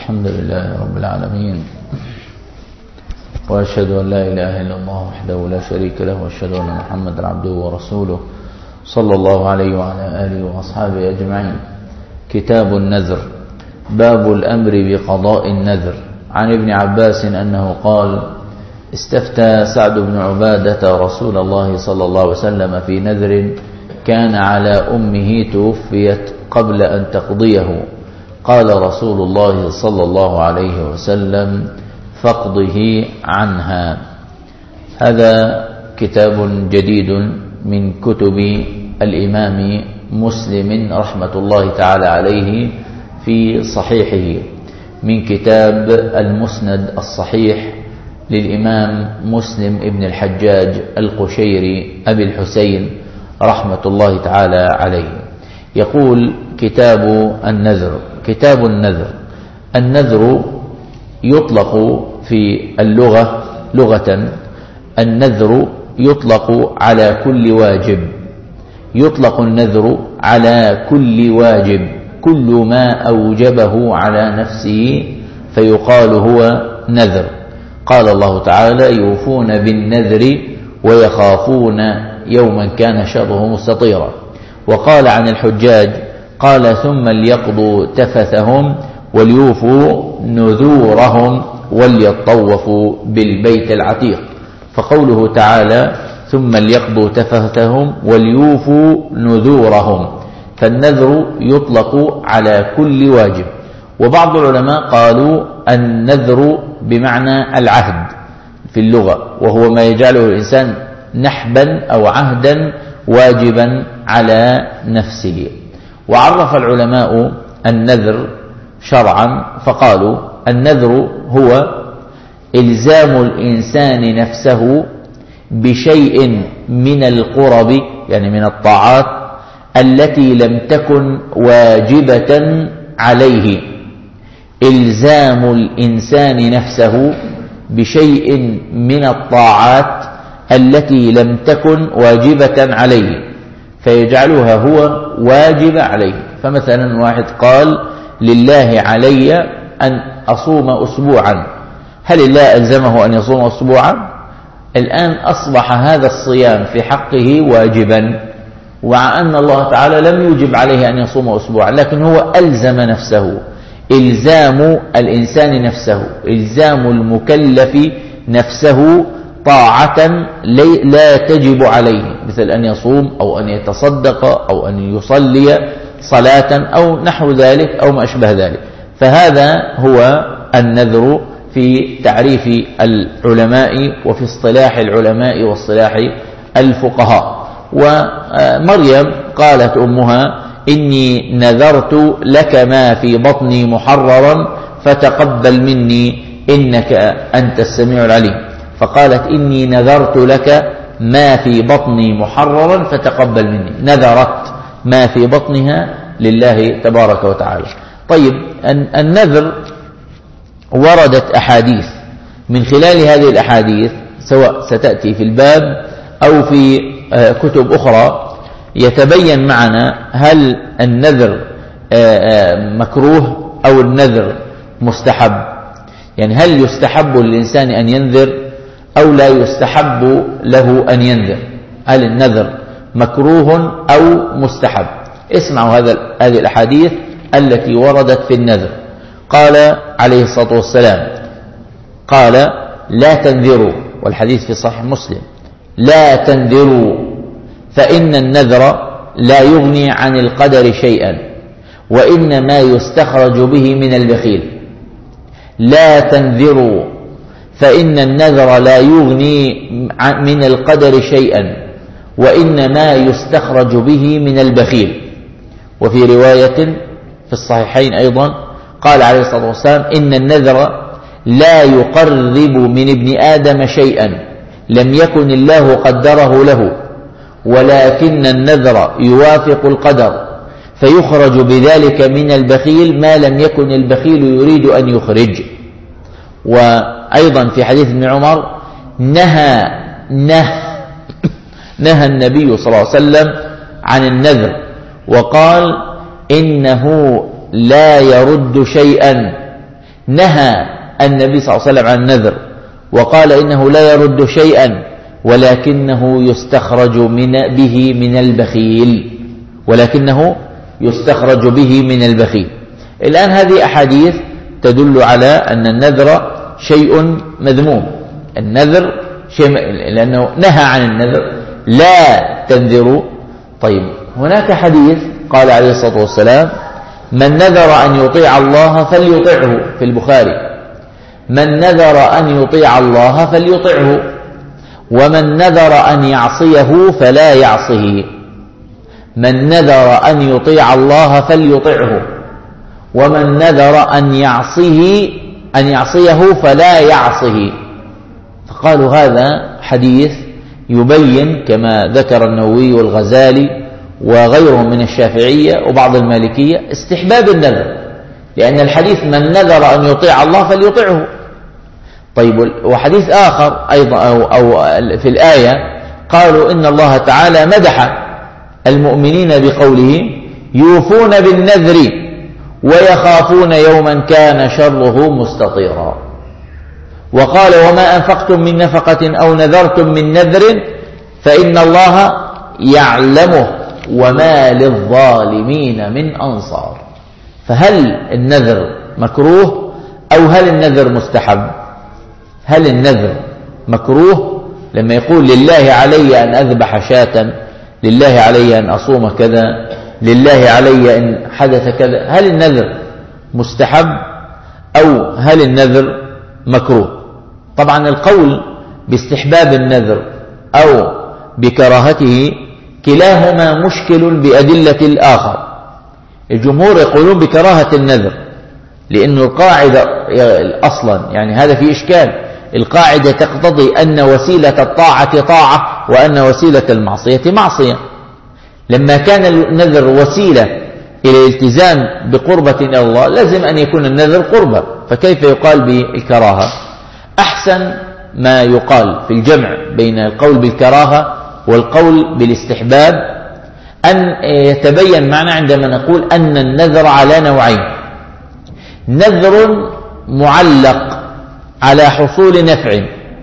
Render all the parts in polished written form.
الحمد لله رب العالمين، وأشهد أن لا إله إلا الله وحده لا شريك له، وأشهد أن محمدا عبده ورسوله صلى الله عليه وعلى آله وأصحابه أجمعين. كتاب النذر، باب الأمر بقضاء النذر. عن ابن عباس أنه قال: استفتى سعد بن عبادة رسول الله صلى الله عليه وسلم في نذر كان على أمه توفيت قبل أن تقضيه، قال رسول الله صلى الله عليه وسلم: فاقضه عنها. هذا كتاب جديد من كتب الإمام مسلم رحمة الله تعالى عليه في صحيحه، من كتاب المسند الصحيح للإمام مسلم ابن الحجاج القشيري أبي الحسين رحمة الله تعالى عليه. يقول: كتاب النذر. كتاب النذر، النذر يطلق في اللغة لغة، النذر يطلق على كل واجب، يطلق النذر على كل واجب، كل ما أوجبه على نفسه فيقال هو نذر. قال الله تعالى: يوفون بالنذر ويخافون يوما كان شره مستطيرا. وقال عن الحجاج قال: ثم ليقضوا تفثهم وليوفوا نذورهم وليطوفوا بالبيت العتيق. فقوله تعالى: ثم ليقضوا تفثهم وليوفوا نذورهم، فالنذر يطلق على كل واجب. وبعض العلماء قالوا النذر بمعنى العهد في اللغة، وهو ما يجعله الإنسان نحبا أو عهدا واجبا على نفسه. وعرف العلماء النذر شرعا فقالوا: النذر هو إلزام الإنسان نفسه بشيء من القرب، يعني من الطاعات التي لم تكن واجبة عليه. إلزام الإنسان نفسه بشيء من الطاعات التي لم تكن واجبة عليه فيجعلها هو واجب عليه. فمثلا واحد قال: لله علي أن أصوم أسبوعا، هل الله ألزمه أن يصوم أسبوعا؟ الآن أصبح هذا الصيام في حقه واجبا، ومع أن الله تعالى لم يوجب عليه أن يصوم أسبوعا، لكن هو ألزم نفسه. إلزام الإنسان نفسه، إلزام المكلف نفسه طاعة لا تجب عليه، مثل أن يصوم أو أن يتصدق أو أن يصلي صلاة أو نحو ذلك أو ما أشبه ذلك. فهذا هو النذر في تعريف العلماء وفي اصطلاح العلماء واصطلاح الفقهاء. ومريم قالت أمها: إني نذرت لك ما في بطني محررا فتقبل مني إنك أنت السميع العليم. فقالت: إني نذرت لك ما في بطني محررا فتقبل مني، نذرت ما في بطنها لله تبارك وتعالى. طيب، النذر وردت أحاديث، من خلال هذه الأحاديث سواء ستأتي في الباب أو في كتب أخرى يتبين معنا هل النذر مكروه أو النذر مستحب، يعني هل يستحب للإنسان أن ينذر أو لا يستحب له أن ينذر، هل النذر مكروه أو مستحب. اسمعوا هذه الأحاديث التي وردت في النذر. قال عليه الصلاة والسلام: قال: لا تنذروا، والحديث في صحيح مسلم: لا تنذروا فإن النذر لا يغني عن القدر شيئا وإنما يستخرج به من البخيل. لا تنذروا فإن النذر لا يغني من القدر شيئا وإنما يستخرج به من البخيل. وفي رواية في الصحيحين أيضا قال عليه الصلاة والسلام: إن النذر لا يقرب من ابن آدم شيئا لم يكن الله قدره له، ولكن النذر يوافق القدر فيخرج بذلك من البخيل ما لم يكن البخيل يريد أن يخرج. وأيضا في حديث ابن عمر نهى النبي صلى الله عليه وسلم عن النذر، وقال: إنه لا يرد شيئا نهى النبي صلى الله عليه وسلم عن النذر وقال إنه لا يرد شيئا ولكنه يستخرج به من البخيل، ولكنه يستخرج به من البخيل. الآن هذه أحاديث تدل على أن النذر شيء مذموم، النذر شيء لأنه نهى عن النذر لا تنذروا. طيب هناك حديث قال عليه الصلاة والسلام من نذر أن يطيع الله فليطعه، في البخاري من نذر أن يطيع الله فليطعه ومن نذر أن يعصيه فلا يعصه. من نذر أن يطيع الله فليطعه ومن نذر أن يعصيه فلا يعصه. فقالوا هذا حديث يبين كما ذكر النووي والغزالي وغيرهم من الشافعية وبعض المالكية استحباب النذر، لأن الحديث من نذر أن يطيع الله فليطعه. طيب وحديث آخر أيضا أو في الآية قالوا إن الله تعالى مدح المؤمنين بقوله يوفون بالنذر ويخافون يوما كان شره مستطيرا، وقال وما أنفقتم من نفقة أو نذرتم من نذر فإن الله يعلمه وما للظالمين من أنصار. فهل النذر مكروه أو هل النذر مستحب؟ هل النذر مكروه لما يقول لله علي أن أذبح شاة، لله علي أن أصوم كذا، لله علي أن حدث كذا، هل النذر مستحب أو هل النذر مكروه؟ طبعا القول باستحباب النذر أو بكراهته كلاهما مشكل بأدلة الآخر. الجمهور يقولون بكراهة النذر لأن القاعدة أصلا يعني هذا في إشكال، القاعدة تقتضي أن وسيلة الطاعة طاعة وأن وسيلة المعصية معصية. لما كان النذر وسيلة إلى الالتزام بقربة إلى الله لازم أن يكون النذر قربة، فكيف يقال بالكراهة؟ أحسن ما يقال في الجمع بين القول بالكراهة والقول بالاستحباب أن يتبين معنا عندما نقول أن النذر على نوعين: نذر معلق على حصول نفع.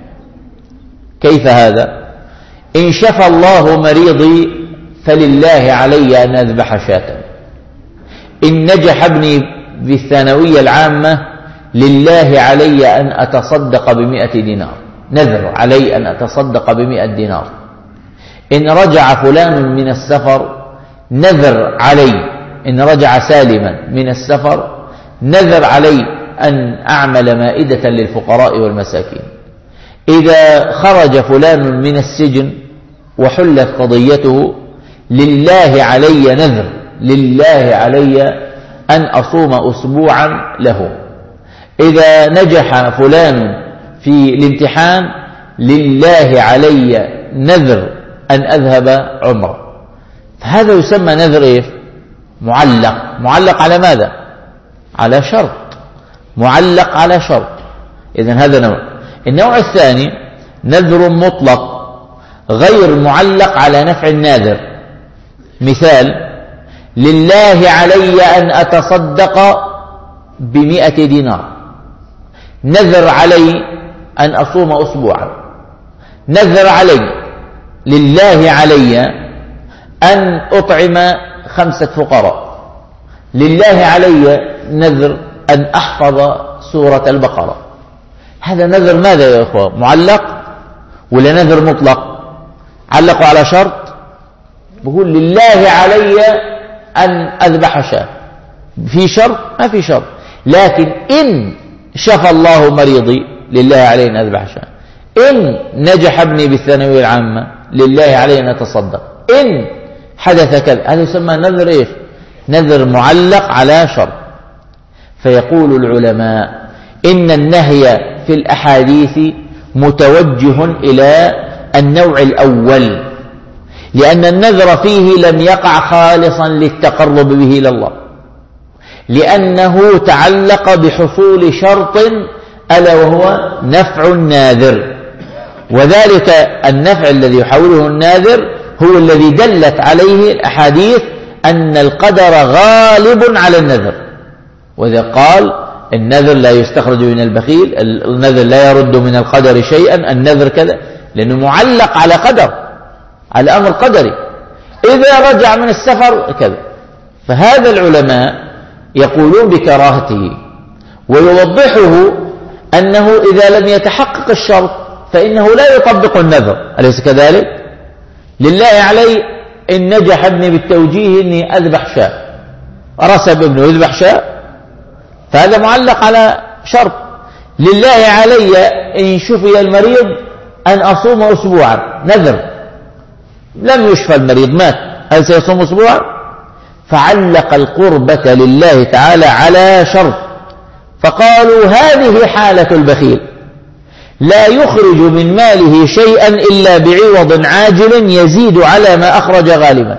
كيف هذا؟ إن شفى الله مريضي فلله علي أن أذبح شاة، إن نجح ابني بالثانوية العامة لله علي أن أتصدق ب100 دينار، نذر علي أن أتصدق ب100 دينار. إن رجع فلان من السفر نذر علي، إن رجع سالما من السفر نذر علي أن أعمل مائدة للفقراء والمساكين. إذا خرج فلان من السجن وحلت قضيته لله علي نذر، لله علي أن أصوم أسبوعا له. إذا نجح فلان في الامتحان لله علي نذر أن أذهب عمره. فهذا يسمى نذر إيه؟ معلق. معلق على ماذا؟ على شرط، معلق على شرط. إذن هذا نوع. النوع الثاني نذر مطلق غير معلق على نفع الناذر. مثال: لله علي أن أتصدق ب100 دينار، نذر علي أن أصوم أسبوعا، نذر علي لله علي أن أطعم 5 فقراء، لله علي نذر أن أحفظ سورة البقرة. هذا نذر ماذا يا أخوة؟ معلق ولا نذر مطلق؟ علقوا على شرط، بقول لله علي أن أذبح شاة، في شرط؟ ما في شرط. لكن إن شفى الله مريضي لله علي أن أذبح شاة، إن نجح ابني بالثانوية العامة لله علي أن أتصدق، إن حدث كذا، هذا يسمى نذر إيش؟ نذر معلق على شرط. فيقول العلماء إن النهي في الأحاديث متوجه إلى النوع الأول، لأن النذر فيه لم يقع خالصا للتقرب به إلى الله، لأنه تعلق بحصول شرط ألا وهو نفع الناذر، وذلك النفع الذي يحوله الناذر هو الذي دلت عليه الأحاديث أن القدر غالب على النذر. وإذا قال النذر لا يستخرج من البخيل، النذر لا يرد من القدر شيئا، النذر كذا، لأنه معلق على قدر، على أمر قدري، إذا رجع من السفر كذا. فهذا العلماء يقولون بكراهته، ويوضحه أنه إذا لم يتحقق الشرط فإنه لا يطبق النذر، أليس كذلك؟ لله علي إن نجح ابني بالتوجيه إني أذبح شاة، رسب ابنه يذبح شاة، فهذا معلق على شرط. لله علي إن شفي المريض أن أصوم أسبوعا، نذر، لم يشفى المريض مات، هل سيصوم أسبوعا؟ فعلق القربة لله تعالى على شرط، فقالوا هذه حالة البخيل، لا يخرج من ماله شيئا إلا بعوض عاجل يزيد على ما أخرج غالبا.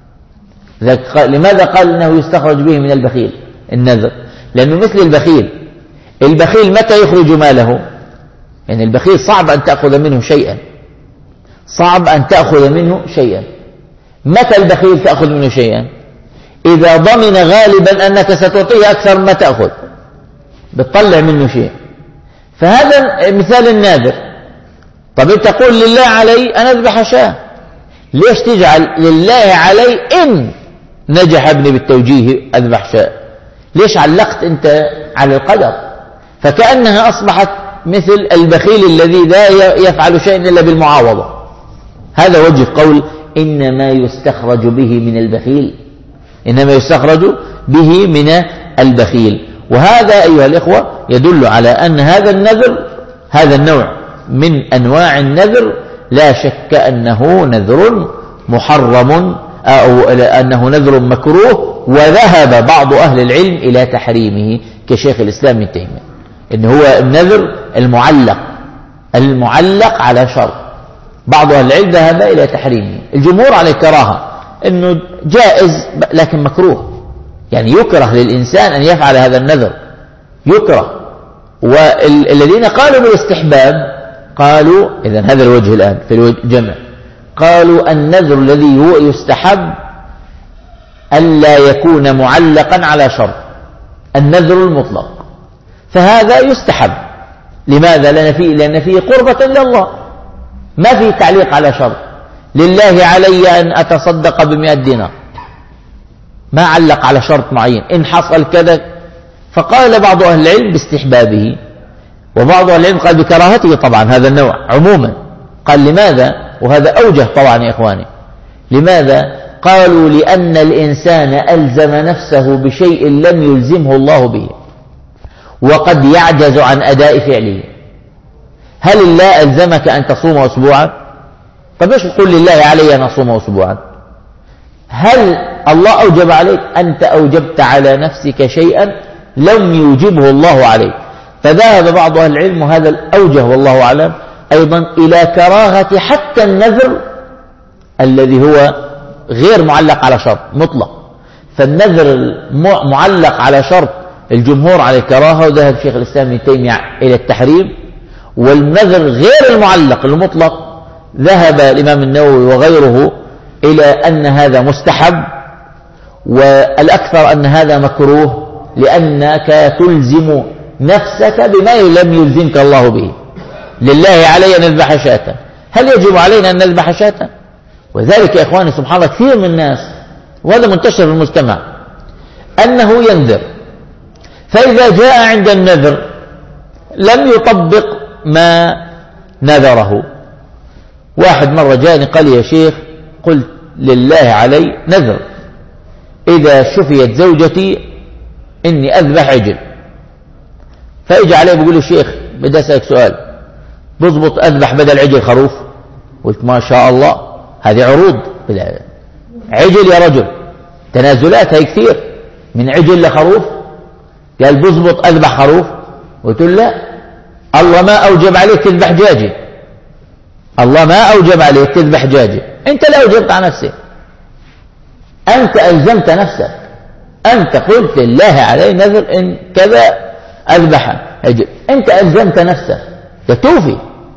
لماذا قال إنه يستخرج به من البخيل النذر؟ لأنه مثل البخيل متى يخرج ماله؟ يعني البخيل صعب أن تأخذ منه شيئا، صعب أن تأخذ منه شيئا. متى البخيل تأخذ منه شيئا؟ إذا ضمن غالبا أنك ستعطيه أكثر ما تأخذ، بتطلع منه شيء. فهذا مثال الناذر. طب أنت تقول لله علي أن أذبح شاة، ليش تجعل لله علي إن نجح ابني بالتوجيه أذبح شاة؟ ليش علقت أنت على القدر؟ فكأنها أصبحت مثل البخيل الذي لا يفعل شيئا إلا بالمعاوضة. هذا وجه قول إنما يستخرج به من البخيل، إنما يستخرج به من البخيل. وهذا أيها الإخوة يدل على أن هذا النذر، هذا النوع من أنواع النذر لا شك أنه نذر محرم أو أنه نذر مكروه، وذهب بعض أهل العلم إلى تحريمه كشيخ الإسلام ابن تيمية، إن هو النذر المعلق على شرط. بعض أهل العلم ذهب إلى تحريمه، الجمهور على الكراهة، إنه جائز لكن مكروه، يعني يكره للإنسان أن يفعل هذا النذر، يكره. والذين قالوا بالاستحباب قالوا إذن هذا الوجه الآن في الجمع، قالوا النذر الذي هو يستحب ألا يكون معلقا على شرط، النذر المطلق، فهذا يستحب. لماذا؟ لأن فيه قربة لله، ما فيه تعليق على شرط. لله علي أن أتصدق ب100 دينار، ما علق على شرط معين، إن حصل كذا. فقال بعض أهل العلم باستحبابه، وبعض أهل العلم قال بكراهته طبعا هذا النوع عموما. قال لماذا؟ وهذا أوجه طبعا يا إخواني. لماذا؟ قالوا لأن الإنسان ألزم نفسه بشيء لم يلزمه الله به، وقد يعجز عن أداء فعله. هل الله ألزمك أن تصوم أسبوعا؟ طب ايش تقول لله علي أن أصوم أسبوعا؟ هل الله أوجب عليك؟ أنت أوجبت على نفسك شيئا لم يوجبه الله عليك. فذهب بعض أهل العلم، وهذا الأوجه والله أعلم أيضا، إلى كراهة حتى النذر الذي هو غير معلق على شرط مطلق. فالنذر معلق على شرط الجمهور على الكراهة، وذهب شيخ الإسلام ابن تيمية إلى التحريم. والنذر غير المعلق المطلق ذهب الإمام النووي وغيره إلى أن هذا مستحب، والأكثر أن هذا مكروه، لأنك تلزم نفسك بما لم يلزمك الله به. لله علي أن نذبح شاة، هل يجب علينا أن نذبح شاة؟ وذلك يا إخواني سبحان الله كثير من الناس، وهذا منتشر في المجتمع، أنه ينذر، فإذا جاء عند النذر لم يطبق ما نذره. واحد مرة جاءني قال يا شيخ، قلت لله علي نذر إذا شفيت زوجتي إني أذبح عجل. فإجى عليه بيقول له شيخ بدي أسألك سؤال، بضبط أذبح بدل عجل خروف؟ قلت ما شاء الله، هذه عروض عجل يا رجل، تنازلات هي كثير من عجل لخروف. قال بضبط أذبح خروف؟ قلت له لا، الله ما أوجب عليك تذبح دجاجة، الله ما أوجب عليك تذبح دجاجة، أنت لا أوجبت على نفسك، أنت ألزمت نفسك، أنت قلت لله علي نذر إن كذا أذبح عجل، أنت ألزمت نفسك يتوفي.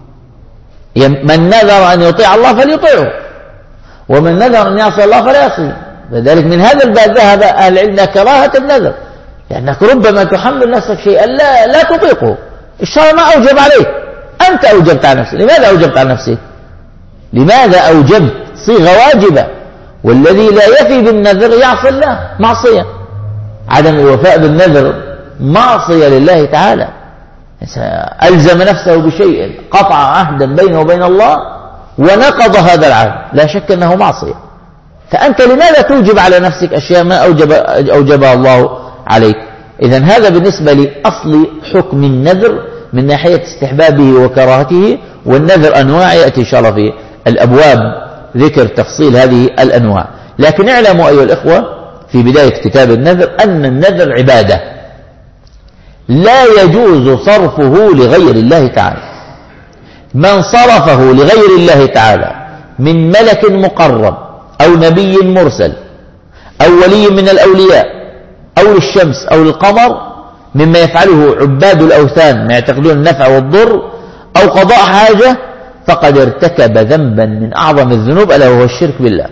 من نذر أن يطيع الله فليطيعه، ومن نذر أن يعصي الله فلا يعصيه. لذلك من هذا الباب ذهب أهل العلم كراهة النذر، لأنك ربما تحمل نفسك شيئا لا تطيقه، الشرع ما أوجب عليك، أنت أوجبت على نفسك. لماذا أوجبت على نفسك؟ لماذا أوجبت صيغة واجبة؟ والذي لا يفي بالنذر يعصي الله، معصية. عدم الوفاء بالنذر معصية لله تعالى، ألزم نفسه بشيء، قطع عهدا بينه وبين الله ونقض هذا العهد، لا شك أنه معصية. فأنت لماذا توجب على نفسك أشياء ما أوجبها الله عليك؟ إذن هذا بالنسبة لأصل حكم النذر من ناحية استحبابه وكراهته. والنذر أنواع يأتي إن شاء الله في الأبواب ذكر تفصيل هذه الأنواع. لكن اعلموا أيها الإخوة في بداية كتاب النذر أن النذر عبادة لا يجوز صرفه لغير الله تعالى. من صرفه لغير الله تعالى من ملك مقرب أو نبي مرسل أو ولي من الأولياء أو للشمس أو للقمر مما يفعله عباد الأوثان ما يعتقدون النفع والضر أو قضاء حاجة، فقد ارتكب ذنبا من أعظم الذنوب ألا وهو الشرك بالله.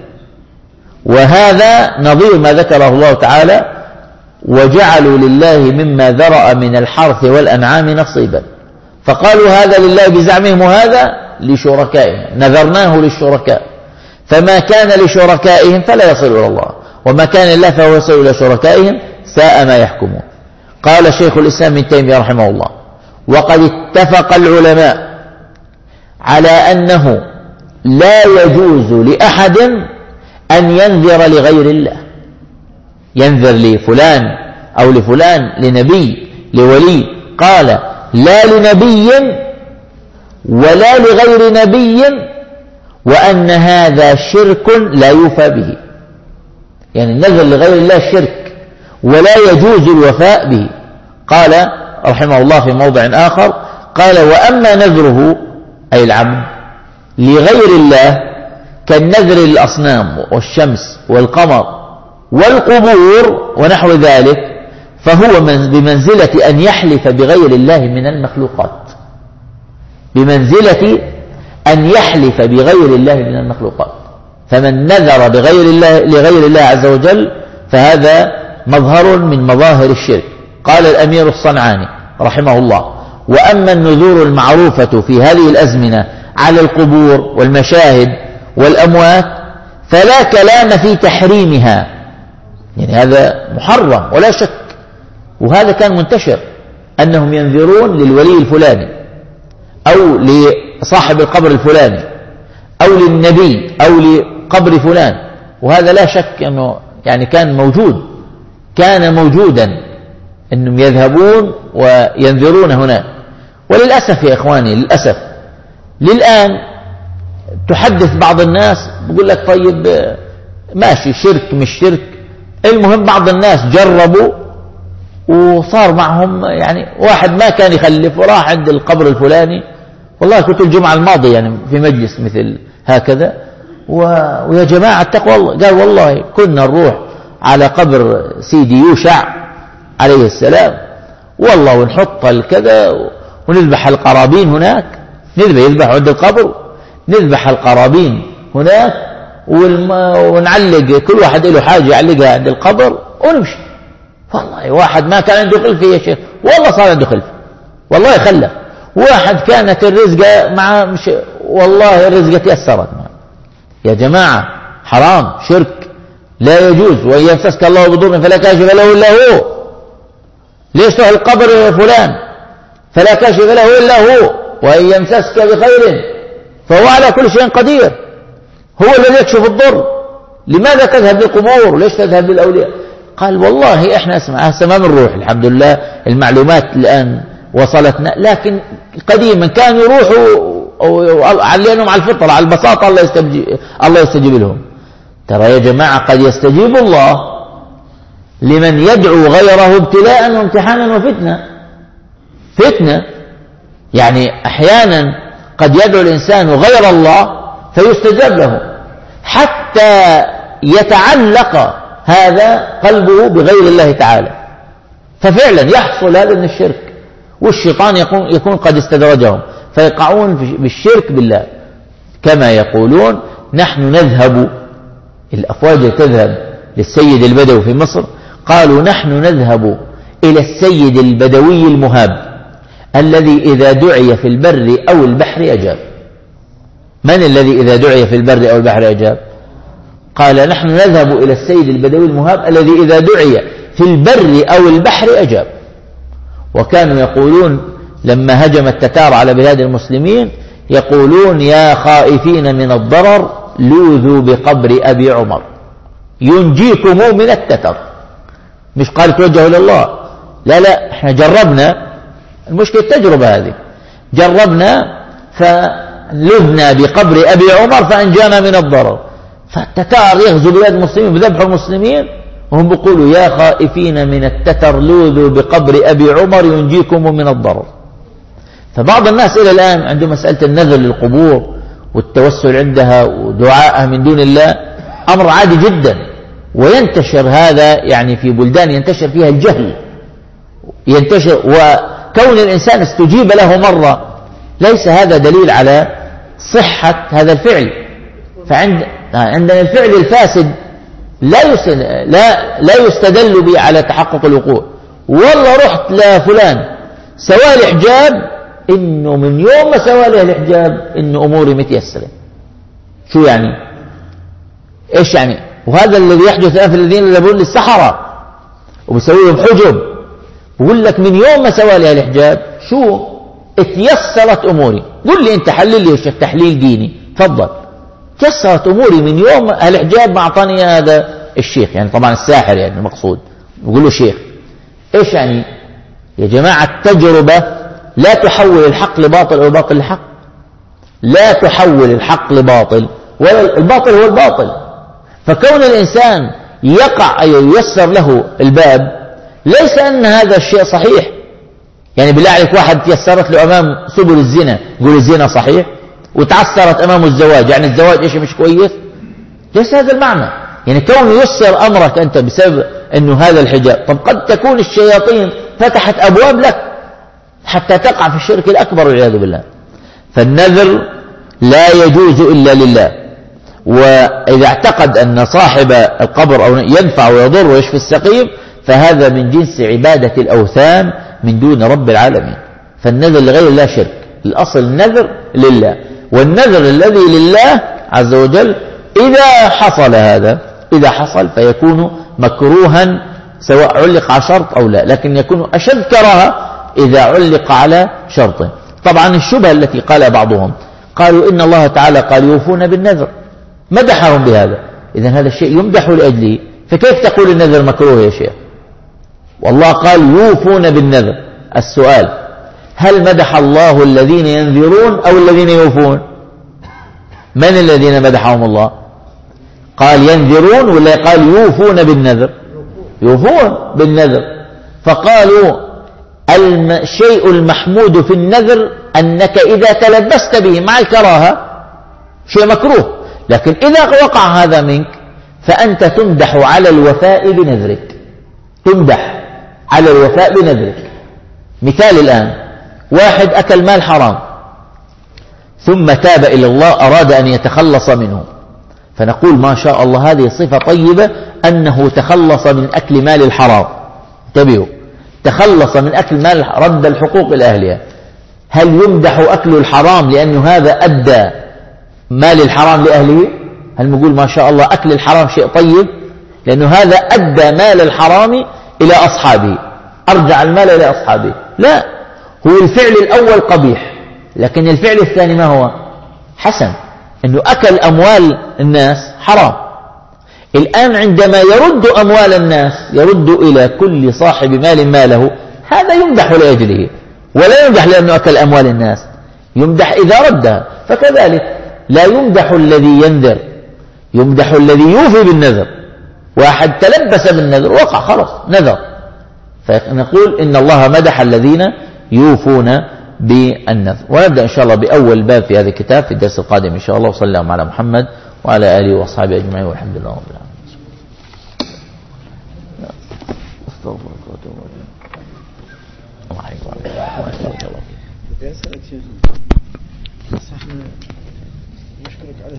وهذا نظير ما ذكره الله تعالى: وجعلوا لله مما ذرأ من الحرث والأنعام نصيبا. فقالوا هذا لله بزعمهم وهذا لشركائهم، نذرناه للشركاء، فما كان لشركائهم فلا يصل إلى الله، وما كان لله فهو يصل إلى شركائهم، ساء ما يحكمون. قال شيخ الإسلام ابن تيمية رحمه الله: وقد اتفق العلماء على أنه لا يجوز لأحد أن ينذر لغير الله، ينذر لفلان أو لفلان، لنبي، لولي. قال: لا لنبي ولا لغير نبي، وأن هذا شرك لا يوفى به. يعني النذر لغير الله شرك ولا يجوز الوفاء به. قال رحمه الله في موضع آخر: قال: وأما نذره أي العبد لغير الله كالنذر للأصنام والشمس والقمر والقبور ونحو ذلك، فهو بمنزلة أن يحلف بغير الله من المخلوقات، بمنزلة أن يحلف بغير الله من المخلوقات. فمن نذر لغير الله عز وجل فهذا مظهر من مظاهر الشرك. قال الأمير الصنعاني رحمه الله: وأما النذور المعروفة في هذه الأزمنة على القبور والمشاهد والأموات فلا كلام في تحريمها، يعني هذا محرم ولا شك. وهذا كان منتشر أنهم ينذرون للولي الفلاني أو لصاحب القبر الفلاني أو للنبي أو لقبر فلان، وهذا لا شك أنه يعني كان موجودا أنهم يذهبون وينذرون هناك. وللأسف يا إخواني، للأسف للآن تحدث بعض الناس بيقول لك طيب ماشي شرك مش شرك، المهم بعض الناس جربوا وصار معهم، يعني واحد ما كان يخلف وراح عند القبر الفلاني. والله كنت الجمعة الماضية يعني في مجلس مثل هكذا، ويا جماعة اتقوا الله، قال والله كنا نروح على قبر سيدي يوشع عليه السلام والله ونحط الكذا ونذبح القرابين هناك، يذبح عند القبر، نذبح القرابين هناك ونعلق كل واحد له حاجة يعلقها عند القبر ونمشي. والله واحد ما كان عنده خلفة يا شيخ، والله صار عنده خلفة، والله خلف. واحد كانت الرزقة مع والله الرزقة تيسرت. يا جماعة حرام، شرك، لا يجوز. وإن يمسسك الله بضر فلا كاشف له إلا هو. ليش تروح القبر فلان؟ فلا كاشف له إلا هو. وإن يمسسك بخير فهو على كل شيء قدير، هو الذي يكشف الضر. لماذا تذهب للقبور؟ ليش تذهب للأولياء؟ قال والله احنا هسه ما بنروح، الحمد لله المعلومات الآن وصلتنا، لكن قديما كانوا يروحوا لأنهم على الفطرة على البساطة الله يستجيب لهم. ترى يا جماعة قد يستجيب الله لمن يدعو غيره ابتلاء وامتحانا فتنة. يعني أحيانا قد يدعو الإنسان غير الله فيستجاب له حتى يتعلق هذا قلبه بغير الله تعالى، ففعلا يحصل هذا من الشرك، والشيطان يكون قد استدرجهم فيقعون بالشرك بالله. كما يقولون نحن نذهب، الأفواج تذهب للسيد البدوي في مصر، قالوا نحن نذهب إلى السيد البدوي المهاب الذي إذا دعي في البر أو البحر أجاب. من الذي إذا دعي في البر أو البحر أجاب؟ قال نحن نذهب إلى السيد البدوي المهاب الذي إذا دعي في البر أو البحر أجاب. وكانوا يقولون لما هجم التتار على بلاد المسلمين يقولون يا خائفين من الضرر لوذوا بقبر أبي عمر ينجيكم من التتر. مش قال توجهوا لله، لا لا، احنا جربنا، المشكلة التجربة هذه، جربنا فلذنا بقبر أبي عمر فأنجانا من الضرر. فالتتار يغزو بلاد المسلمين بذبحوا المسلمين وهم بيقولوا يا خائفين من التتر لوذوا بقبر أبي عمر ينجيكم من الضرر. فبعض الناس إلى الآن عندهم مسألة النذر للقبور والتوسل عندها ودعائها من دون الله أمر عادي جدا، وينتشر هذا يعني في بلدان ينتشر فيها الجهل، ينتشر، وكون الإنسان استجيب له مرة ليس هذا دليل على صحة هذا الفعل. فعندنا الفعل الفاسد لا يستدل به على تحقق الوقوع. والله رحت لفلان سوالي حجاب، إنه من يوم ما سوالي الحجاب إنه أموري متيسرة. شو يعني؟ إيش يعني؟ وهذا الذي يحدث الآن في الذين يذهبون للسحرة وبيسويهم حجب، بقول لك من يوم ما سوالي الحجاب شو اتيسرت أموري. قل لي أنت حلل لي الشيخ تحليل ديني، تفضل. تيسرت أموري من يوم الحجاب ما أعطاني هذا الشيخ، يعني طبعا الساحر يعني المقصود، بقول له شيخ. إيش يعني يا جماعة؟ التجربة لا تحول الحق لباطل أو الباطل لحق، لا تحول الحق لباطل ولا الباطل هو الباطل. فكون الإنسان يقع أي ييسر له الباب ليس أن هذا الشيء صحيح. يعني بالله عليك واحد تيسرت له أمام سبل الزنا يقول الزنا صحيح، وتعثرت أمامه الزواج يعني الزواج إيش مش كويس؟ ليس هذا المعنى. يعني كون يسر أمرك أنت بسبب أنه هذا الحجاب، طب قد تكون الشياطين فتحت أبواب لك حتى تقع في الشرك الأكبر والعياذ بالله. فالنذر لا يجوز إلا لله. وإذا اعتقد أن صاحب القبر أو ينفع ويضر ويشفي السقيم فهذا من جنس عبادة الأوثان من دون رب العالمين. فالنذر لغير الله شرك. الأصل النذر لله، والنذر الذي لله عز وجل إذا حصل هذا، إذا حصل فيكون مكروها سواء علق على شرط أو لا، لكن يكون أشد كراهة إذا علق على شرط. طبعا الشبهة التي قال بعضهم قالوا إن الله تعالى قال يوفون بالنذر، مدحهم بهذا، إذن هذا الشيء يمدح لأجله، فكيف تقول النذر مكروه يا شيخ؟ والله قال يوفون بالنذر. السؤال هل مدح الله الذين ينذرون أو الذين يوفون؟ من الذين مدحهم الله؟ قال ينذرون ولا قال يوفون بالنذر؟ يوفون بالنذر. فقالوا الشيء المحمود في النذر أنك إذا تلبست به مع الكراهة شيء مكروه، لكن إذا وقع هذا منك فأنت تمدح على الوفاء بنذرك، تمدح على الوفاء بنذرك. مثال الآن واحد أكل مال حرام ثم تاب إلى الله أراد أن يتخلص منه، فنقول ما شاء الله هذه صفة طيبة أنه تخلص من أكل مال الحرام. انتبهوا، تخلص من أكل مال، رد الحقوق إلى أهلها. هل يمدح أكل الحرام لأنه هذا أدى مال الحرام لأهله؟ هل نقول ما شاء الله أكل الحرام شيء طيب لأنه هذا أدى مال الحرام إلى أصحابه، أرجع المال إلى أصحابه؟ لا، هو الفعل الأول قبيح، لكن الفعل الثاني ما هو؟ حسن، أنه أكل أموال الناس حرام. الآن عندما يرد أموال الناس يرد إلى كل صاحب مال ماله، هذا يمدح لأجله، ولا يمدح لأنه أكل أموال الناس، يمدح إذا ردها. فكذلك لا يمدح الذي ينذر، يمدح الذي يوفي بالنذر. واحد تلبس بالنذر وقع خلاص نذر، فنقول إن الله مدح الذين يوفون بالنذر. ونبدأ إن شاء الله بأول باب في هذا الكتاب في الدرس القادم إن شاء الله. وصلى الله على محمد وعلى آله وأصحابه أجمعين، والحمد لله رب العالمين. استغفرك واتوب إليك.